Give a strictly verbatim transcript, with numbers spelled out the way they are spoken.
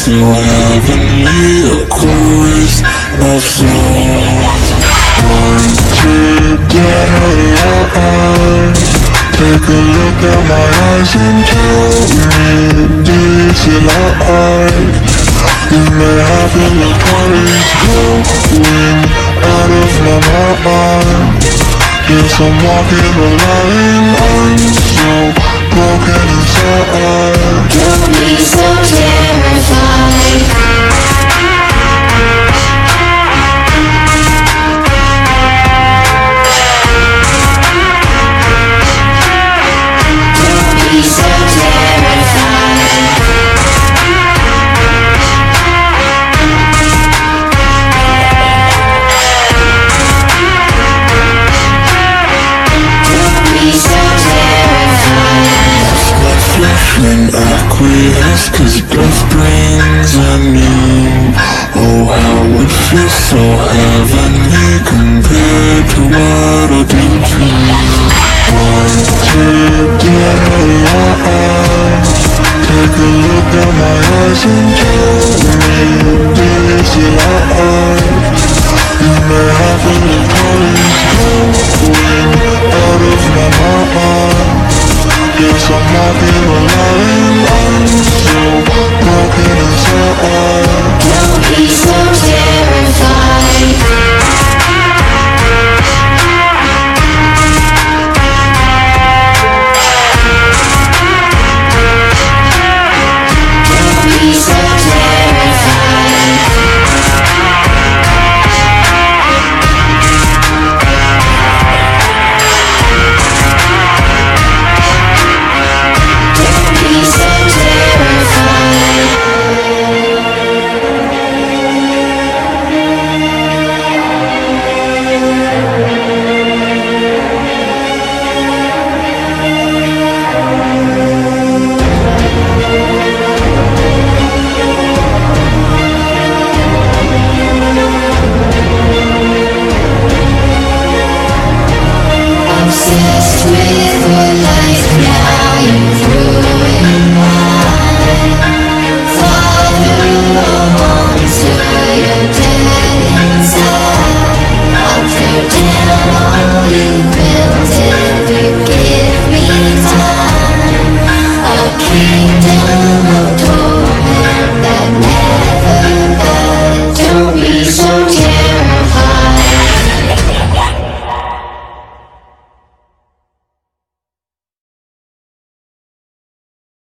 to heavenly, a chorus of songs. One together, take a look at my eyes and tell me, do you feel alright? You may have been the party's going out of my mind. Yes, I'm walking a line, I'm so broken inside. Don't be so terrified. Don't be so terrified. And acquiesce, cause death brings anew. Oh, how it feels so heavenly compared to what I do to you. One together, take a look at my eyes and tell me, do you feel alright? You may have been the party's going out of my mind. Yes, I'm walking a line, I'm so broken inside. Don't be so terrified. Don't be so terrified. Obsessed with your life, now you've ruined mine. Fall through a hole till you're dead inside. I'll tear down all you built if you give me time. A kingdom